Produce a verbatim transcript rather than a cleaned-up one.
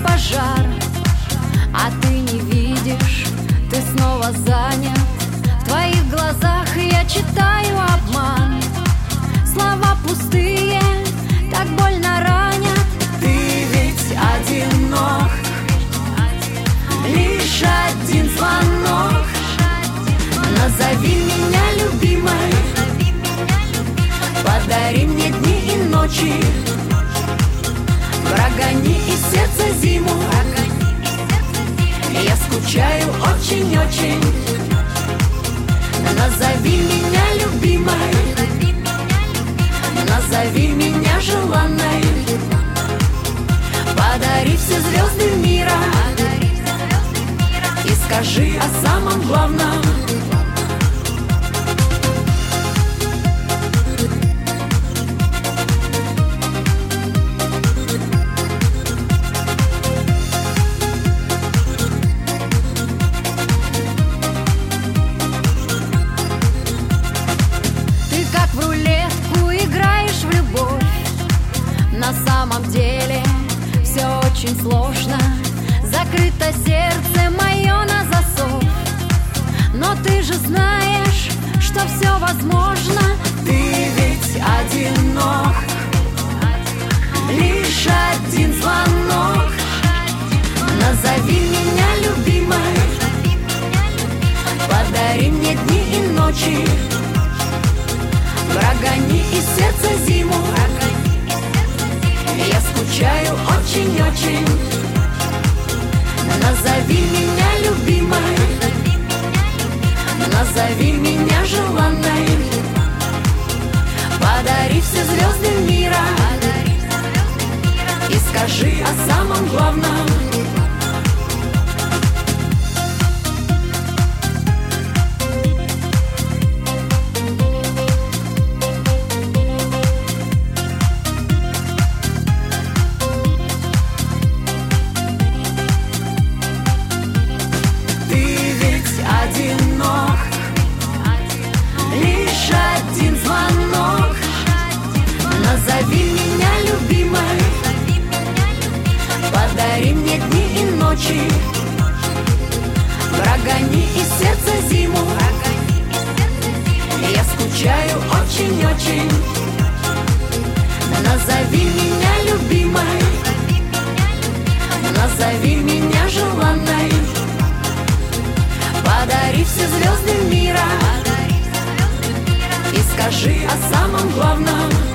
пожар, а ты не видишь, ты снова занят. В твоих глазах я читаю обман. Слова пустые, так больно ранят. Ты ведь одинок, лишь один звонок. Назови меня любимой, подари мне дни и ночи. Прогони из сердца зиму, я скучаю очень-очень. Назови меня любимой, назови меня желанной. Подари все звезды мира и скажи о самом главном. На самом деле все очень сложно. Закрыто сердце мое на засов, но ты же знаешь, что все возможно. Ты ведь одинок, лишь один звонок. Назови меня любимой, подари мне дни и ночи. Прогони из сердца зиму, я скучаю очень-очень. Назови меня любимой, назови меня желанной. Подари все звезды мира и скажи о самом главном. Одинок, лишь один звонок. Назови меня любимой, подари мне дни и ночи. Прогони из сердца зиму, я скучаю очень-очень. Назови меня любимой, назови меня желанной. Подари все звезды мира и скажи о самом главном.